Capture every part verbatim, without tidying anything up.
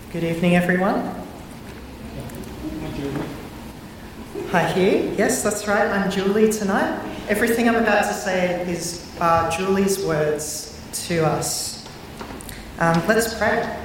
Good evening, everyone. Hi, here. Yes, that's right. I'm Julie tonight. Everything I'm about to say is uh, Julie's words to us. Um, let's pray.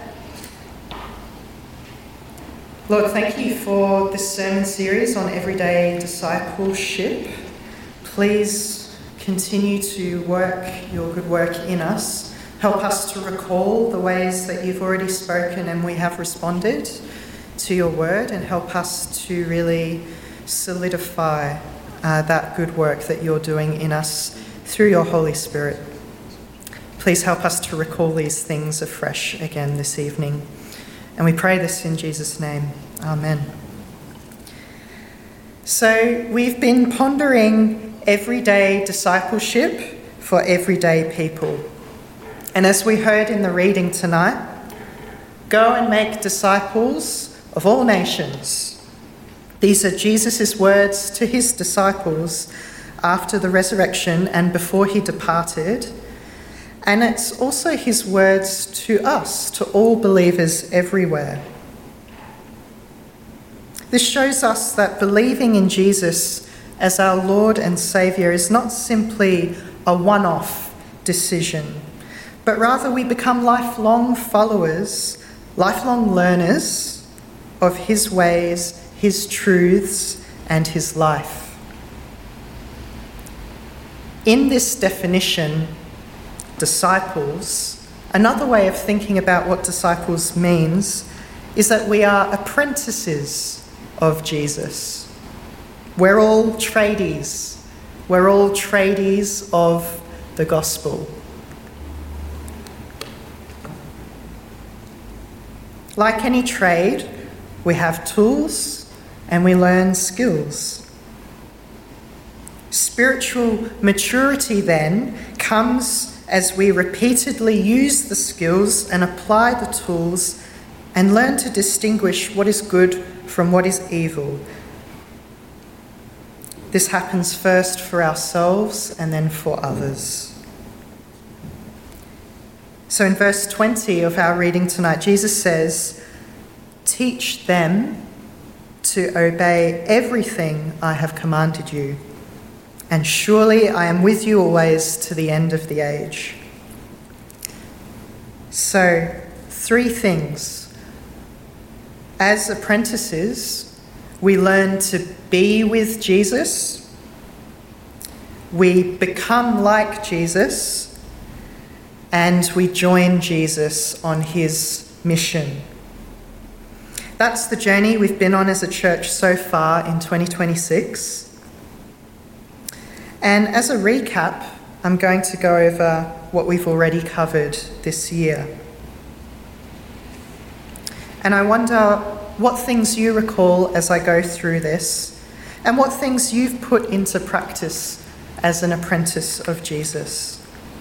Lord, thank you for this sermon series on everyday discipleship. Please continue to work your good work in us. Help us to recall the ways that you've already spoken and we have responded to your word, and help us to really solidify uh, that good work that you're doing in us through your Holy Spirit. Please help us to recall these things afresh again this evening. And we pray this in Jesus' name. Amen. So we've been pondering everyday discipleship for everyday people. And as we heard in the reading tonight, go and make disciples of all nations. These are Jesus' words to his disciples after the resurrection and before he departed. And it's also his words to us, to all believers everywhere. This shows us that believing in Jesus as our Lord and Saviour is not simply a one-off decision, but rather we become lifelong followers, lifelong learners of his ways, his truths, and his life. In this definition, disciples, another way of thinking about what disciples means is that we are apprentices of Jesus. We're all tradies. We're all tradies of the gospel. Like any trade, we have tools and we learn skills. Spiritual maturity then comes as we repeatedly use the skills and apply the tools and learn to distinguish what is good from what is evil. This happens first for ourselves and then for others. So in verse twenty of our reading tonight, Jesus says, "Teach them to obey everything I have commanded you, and surely I am with you always to the end of the age." So, three things. As apprentices, we learn to be with Jesus, we become like Jesus, and we join Jesus on his mission. That's the journey we've been on as a church so far in twenty twenty-six. And as a recap, I'm going to go over what we've already covered this year. And I wonder what things you recall as I go through this, and what things you've put into practice as an apprentice of Jesus.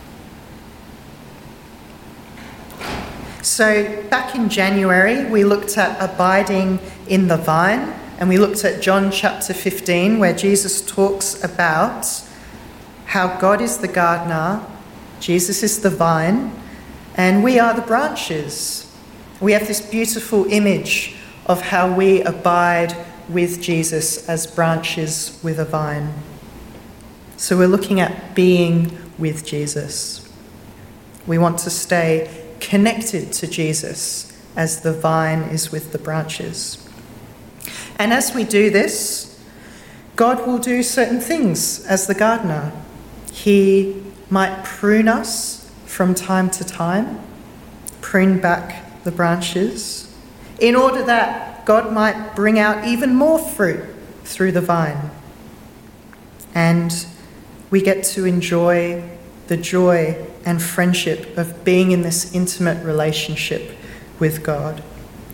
So back in January, we looked at abiding in the vine, and we looked at John chapter fifteen, where Jesus talks about how God is the gardener, Jesus is the vine, and we are the branches. We have this beautiful image of how we abide with Jesus as branches with a vine. So we're looking at being with Jesus. We want to stay connected to Jesus as the vine is with the branches. And as we do this, God will do certain things as the gardener. He might prune us from time to time, prune back the branches, in order that God might bring out even more fruit through the vine. And we get to enjoy the joy and friendship of being in this intimate relationship with God.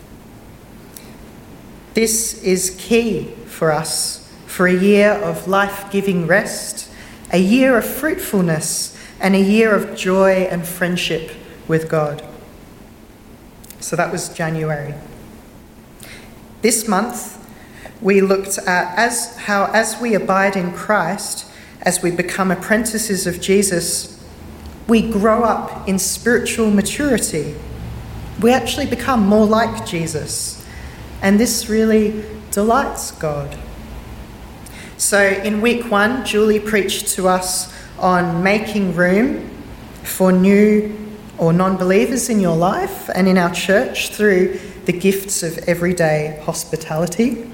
This is key for us for a year of life-giving rest, a year of fruitfulness, and a year of joy and friendship with God. So that was January. This month, we looked at as how as we abide in Christ, as we become apprentices of Jesus, we grow up in spiritual maturity. we actually become more like Jesus. And this really delights God. So in week one, Julie preached to us on making room for new or non-believers in your life and in our church through the gifts of everyday hospitality.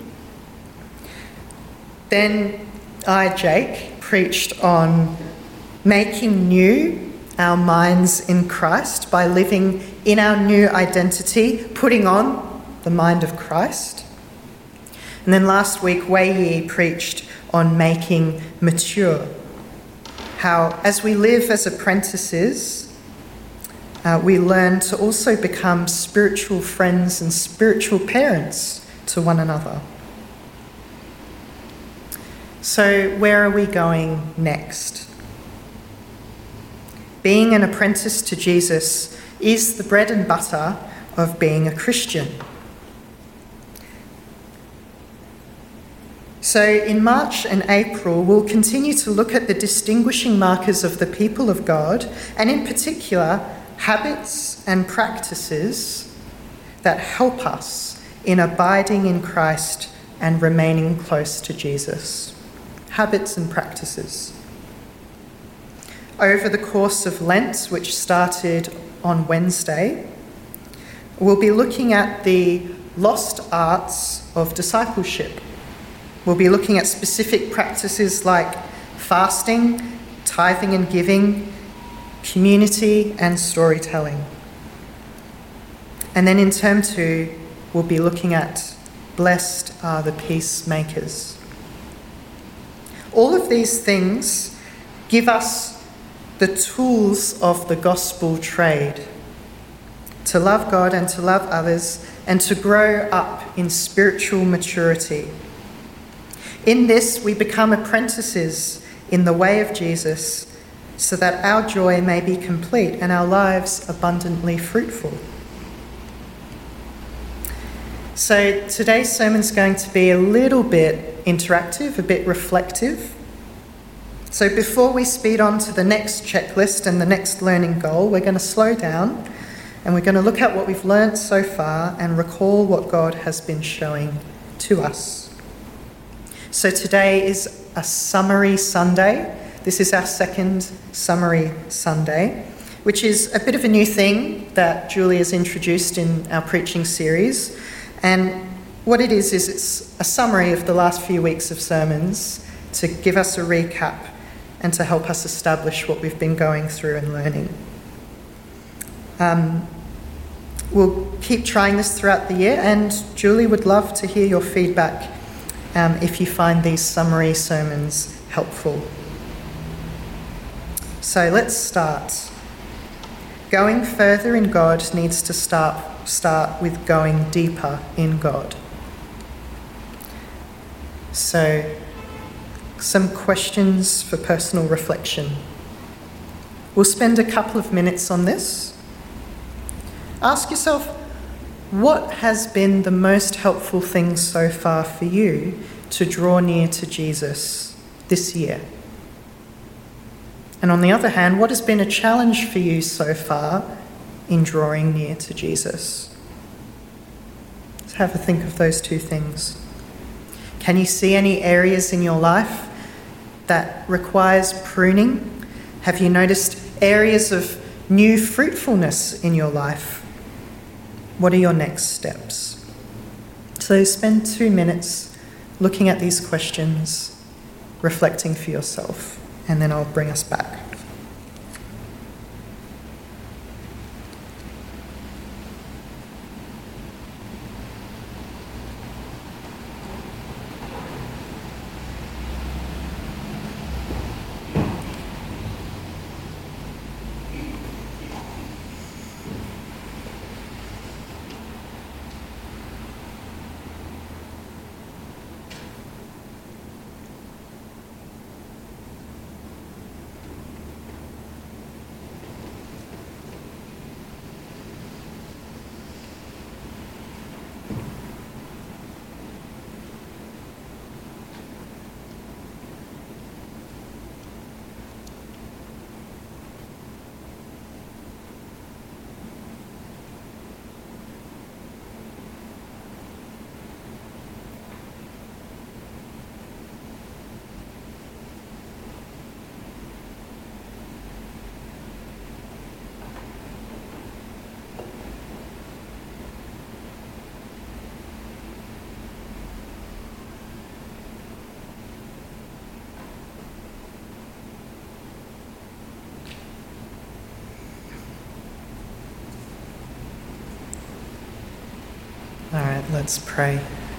Then I, Jake, preached on making new our minds in Christ by living in our new identity, putting on the mind of Christ. And then last week, Wei Yi preached on making mature, how as we live as apprentices, uh, we learn to also become spiritual friends and spiritual parents to one another. So where are we going next? Being an apprentice to Jesus is the bread and butter of being a Christian. So in March and April, we'll continue to look at the distinguishing markers of the people of God, and in particular, habits and practices that help us in abiding in Christ and remaining close to Jesus. Habits and practices. Over the course of Lent, which started on Wednesday, we'll be looking at the lost arts of discipleship. We'll be looking at specific practices like fasting, tithing and giving, community and storytelling. And then in term two, we'll be looking at blessed are the peacemakers. All of these things give us the tools of the gospel trade to love God and to love others and to grow up in spiritual maturity. In this, we become apprentices in the way of Jesus so that our joy may be complete and our lives abundantly fruitful. So today's sermon is going to be a little bit interactive, a bit reflective. So before we speed on to the next checklist and the next learning goal, we're going to slow down and we're going to look at what we've learnt so far and recall what God has been showing to us. So today is a summary Sunday. This is our second summary Sunday, which is a bit of a new thing that Julie has introduced in our preaching series. And what it is, is it's a summary of the last few weeks of sermons to give us a recap and to help us establish what we've been going through and learning. Um, we'll keep trying this throughout the year, and Julie would love to hear your feedback um, if you find these summary sermons helpful. So let's start. Going further in God needs to start, start with going deeper in God. So, some questions for personal reflection. We'll spend a couple of minutes on this. Ask yourself, what has been the most helpful thing so far for you to draw near to Jesus this year? And on the other hand, what has been a challenge for you so far in drawing near to Jesus? Let's have a think of those two things. Can you see any areas in your life that requires pruning? Have you noticed areas of new fruitfulness in your life? What are your next steps? So spend two minutes looking at these questions, reflecting for yourself, and then I'll bring us back. Let's pray.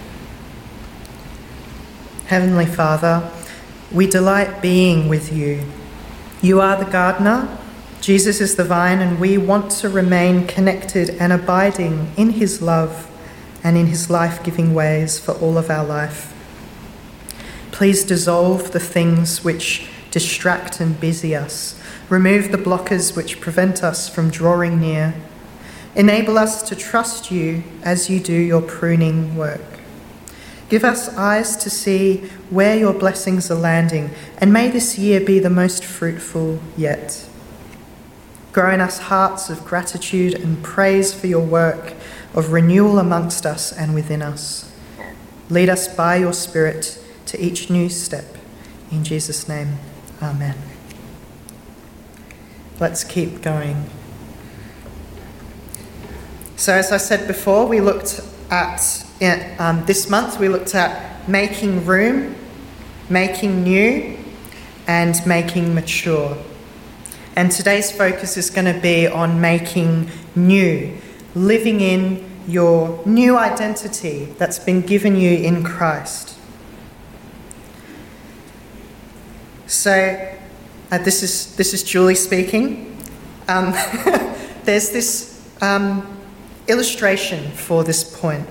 Heavenly Father, we delight being with you. You are the gardener, Jesus is the vine, and we want to remain connected and abiding in his love and in his life-giving ways for all of our life. Please dissolve the things which distract and busy us. Remove the blockers which prevent us from drawing near. Enable us to trust you as you do your pruning work. Give us eyes to see where your blessings are landing, and may this year be the most fruitful yet. Grow in us hearts of gratitude and praise for your work of renewal amongst us and within us. Lead us by your Spirit to each new step. In Jesus' name, amen. Let's keep going. So as I said before, we looked at, um, this month we looked at making room, making new, and making mature. And today's focus is going to be on making new, living in your new identity that's been given you in Christ. So uh, this is this is Julie speaking. Um, there's this um, illustration for this point.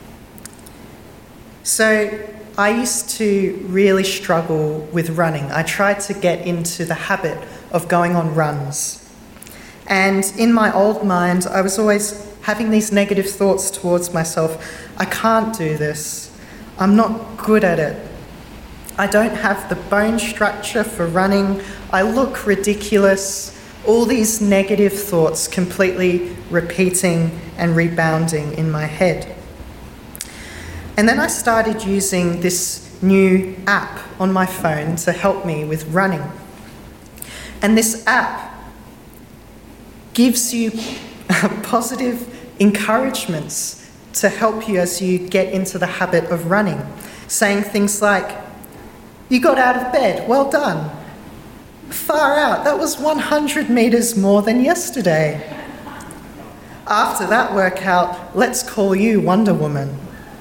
So I used to really struggle with running. I tried to get into the habit of going on runs. And in my old mind, I was always having these negative thoughts towards myself. I can't do this. I'm not good at it. I don't have the bone structure for running. I look ridiculous. All these negative thoughts completely repeating and rebounding in my head. And then I started using this new app on my phone to help me with running. And this app gives you positive encouragements to help you as you get into the habit of running, saying things like, "You got out of bed, well done. Far out, that was one hundred metres more than yesterday. After that workout, let's call you Wonder Woman."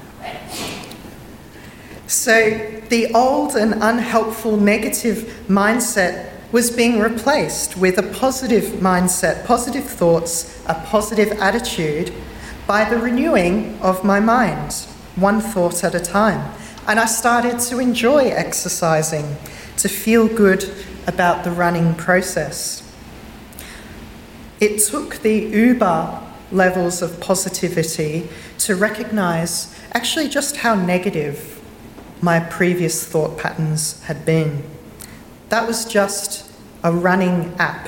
So the old and unhelpful negative mindset was being replaced with a positive mindset, positive thoughts, a positive attitude by the renewing of my mind, one thought at a time. And I started to enjoy exercising, to feel good about the running process. It took the uber levels of positivity to recognise actually just how negative my previous thought patterns had been. That was just a running app.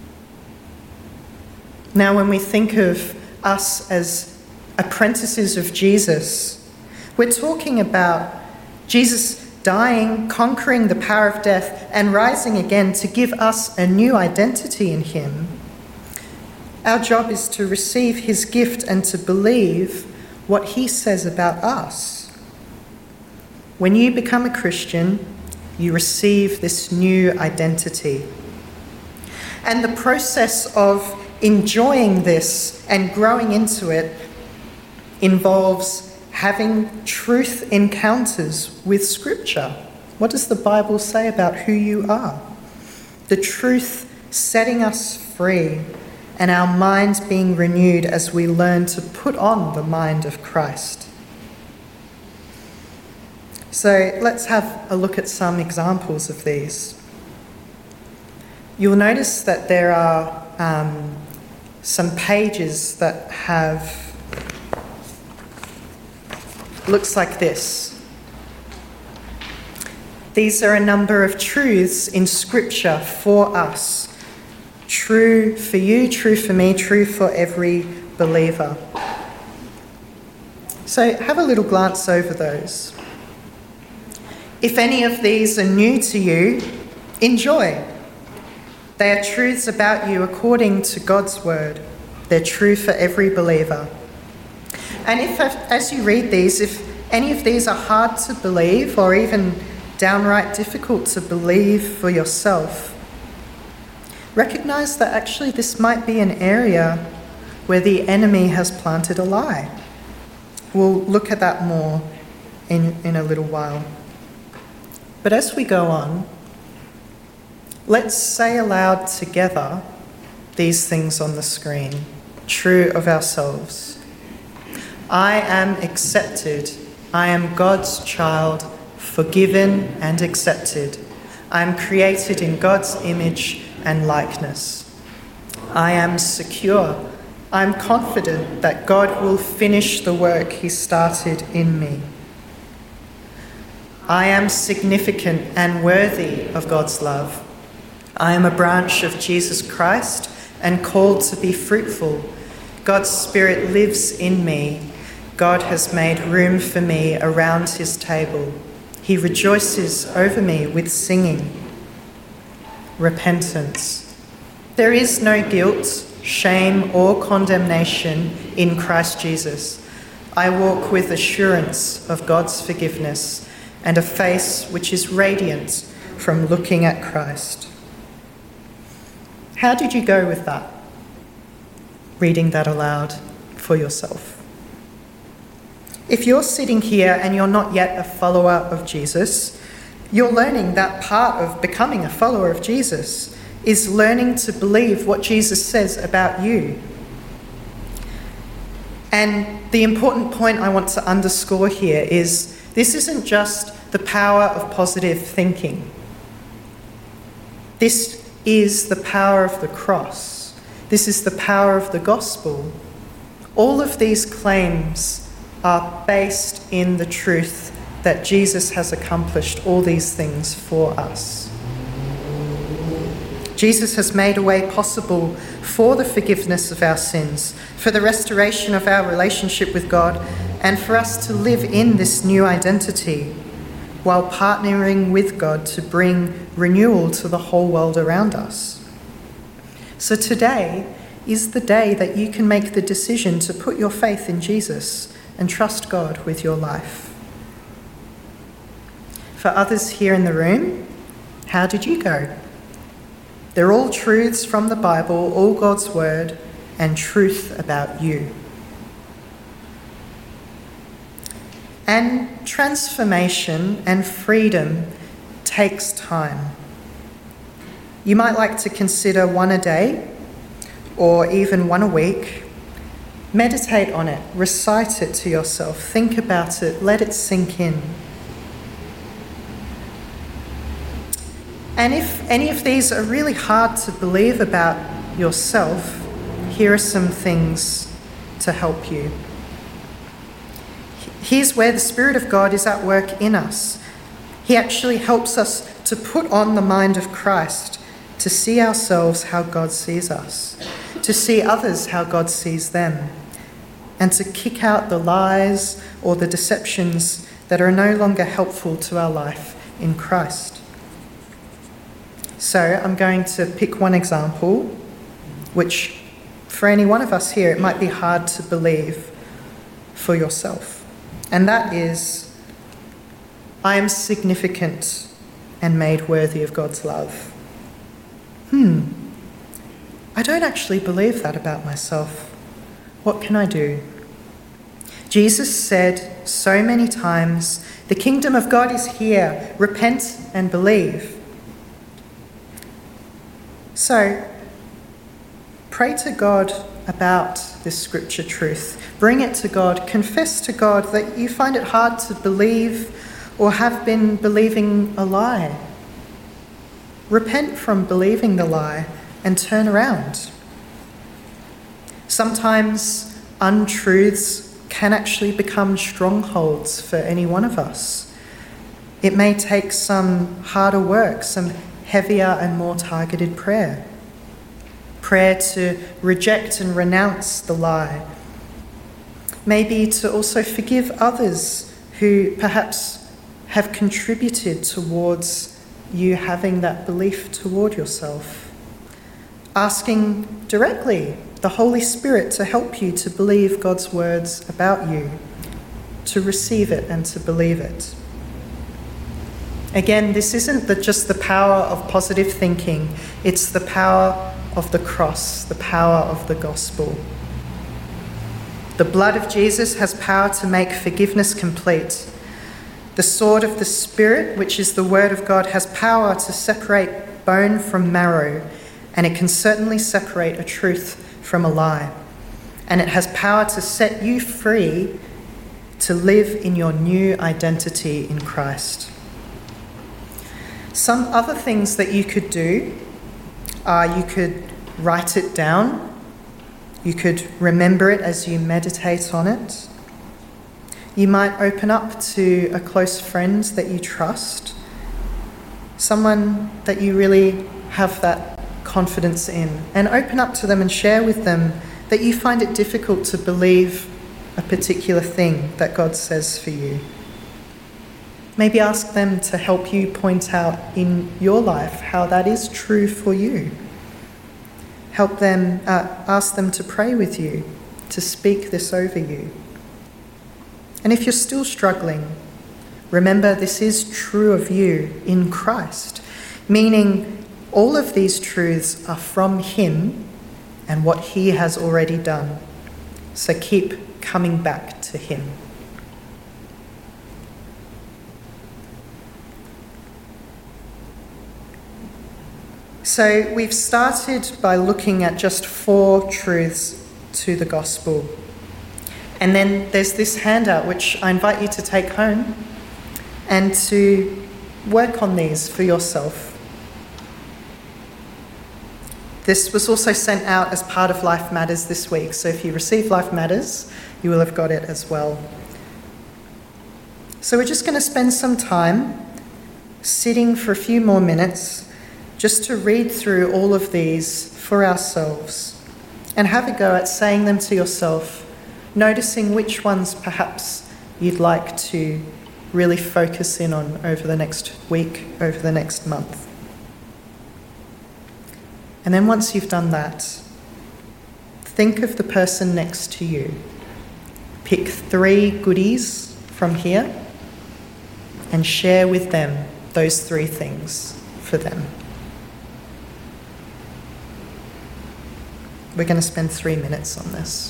Now, when we think of us as apprentices of Jesus, we're talking about Jesus dying, conquering the power of death, and rising again to give us a new identity in him. Our job is to receive his gift and to believe what he says about us. When you become a Christian, you receive this new identity. And the process of enjoying this and growing into it involves having truth encounters with Scripture. What does the Bible say about who you are? The truth setting us free and our minds being renewed as we learn to put on the mind of Christ. So let's have a look at some examples of these. You'll notice that there are um, some pages that have, looks like this. These are a number of truths in Scripture for us. True for you, true for me, true for every believer. So have a little glance over those. If any of these are new to you, enjoy. They are truths about you according to God's word. They're true for every believer. And if, as you read these, if any of these are hard to believe or even downright difficult to believe for yourself, recognise that actually this might be an area where the enemy has planted a lie, we'll look at that more in, in a little while. But as we go on, let's say aloud together these things on the screen, true of ourselves. I am accepted. I am God's child, forgiven and accepted. I am created in God's image and likeness. I am secure. I am confident that God will finish the work he started in me. I am significant and worthy of God's love. I am a branch of Jesus Christ and called to be fruitful. God's Spirit lives in me. God has made room for me around his table. He rejoices over me with singing. Repentance. There is no guilt, shame, or condemnation in Christ Jesus. I walk with assurance of God's forgiveness and a face which is radiant from looking at Christ. How did you go with that? Reading that aloud for yourself. If you're sitting here and you're not yet a follower of Jesus, you're learning that part of becoming a follower of Jesus is learning to believe what Jesus says about you. And the important point I want to underscore here is this isn't just the power of positive thinking. This is the power of the cross. This is the power of the gospel. All of these claims are based in the truth that Jesus has accomplished all these things for us. Jesus has made a way possible for the forgiveness of our sins, for the restoration of our relationship with God, and for us to live in this new identity while partnering with God to bring renewal to the whole world around us. So today is the day that you can make the decision to put your faith in Jesus and trust God with your life. For others here in the room, how did you go? They're all truths from the Bible, all God's word, and truth about you. And transformation and freedom takes time. You might like to consider one a day or even one a week. Meditate on it, recite it to yourself, think about it, let it sink in. And if any of these are really hard to believe about yourself, here are some things to help you. Here's where the Spirit of God is at work in us. He actually helps us to put on the mind of Christ, to see ourselves how God sees us, to see others how God sees them, and to kick out the lies or the deceptions that are no longer helpful to our life in Christ. So I'm going to pick one example, which for any one of us here, it might be hard to believe for yourself. And that is, I am significant and made worthy of God's love. Hmm, I don't actually believe that about myself. What can I do? Jesus said so many times, the kingdom of God is here. Repent and believe. So, pray to God about this scripture truth. Bring it to God. Confess to God that you find it hard to believe or have been believing a lie. Repent from believing the lie and turn around. Sometimes untruths can actually become strongholds for any one of us. It may take some harder work, some heavier and more targeted prayer. Prayer to reject and renounce the lie. Maybe to also forgive others who perhaps have contributed towards you having that belief toward yourself. Asking directly the Holy Spirit to help you to believe God's words about you, to receive it and to believe it. Again, this isn't the, just the power of positive thinking, it's the power of the cross, the power of the gospel. The blood of Jesus has power to make forgiveness complete. The sword of the Spirit, which is the word of God, has power to separate bone from marrow, and it can certainly separate a truth from a lie. And it has power to set you free to live in your new identity in Christ. Some other things that you could do are you could write it down. You could remember it as you meditate on it. You might open up to a close friend that you trust, someone that you really have that confidence in, and open up to them and share with them that you find it difficult to believe a particular thing that God says for you. Maybe ask them to help you point out in your life how that is true for you. Help them, uh, ask them to pray with you, to speak this over you. And if you're still struggling, remember this is true of you in Christ, meaning all of these truths are from Him and what He has already done. So keep coming back to Him. So we've started by looking at just four truths to the gospel. And then there's this handout which I invite you to take home and to work on these for yourself. This was also sent out as part of Life Matters this week. So if you receive Life Matters, you will have got it as well. So we're just going to spend some time sitting for a few more minutes just to read through all of these for ourselves and have a go at saying them to yourself, noticing which ones perhaps you'd like to really focus in on over the next week, over the next month. And then once you've done that, think of the person next to you. Pick three goodies from here and share with them those three things for them. We're going to spend three minutes on this.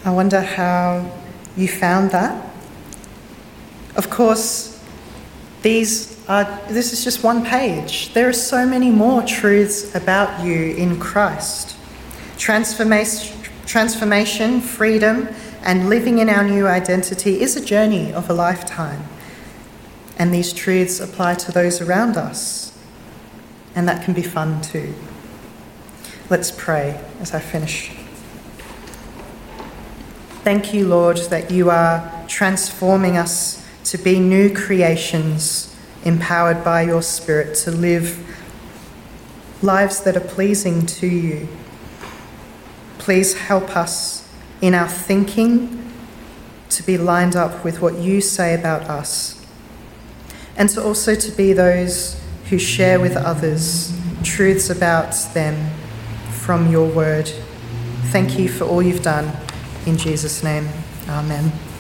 I wonder how you found that. Of course, these are, this is just one page. There are so many more truths about you in Christ. Transformation, transformation, freedom, and living in our new identity is a journey of a lifetime. And these truths apply to those around us. And that can be fun too. Let's pray as I finish. Thank you, Lord, that you are transforming us to be new creations, empowered by your Spirit to live lives that are pleasing to you. Please help us in our thinking to be lined up with what you say about us, and to also to be those who share with others truths about them from your word. Thank you for all you've done. In Jesus' name, amen.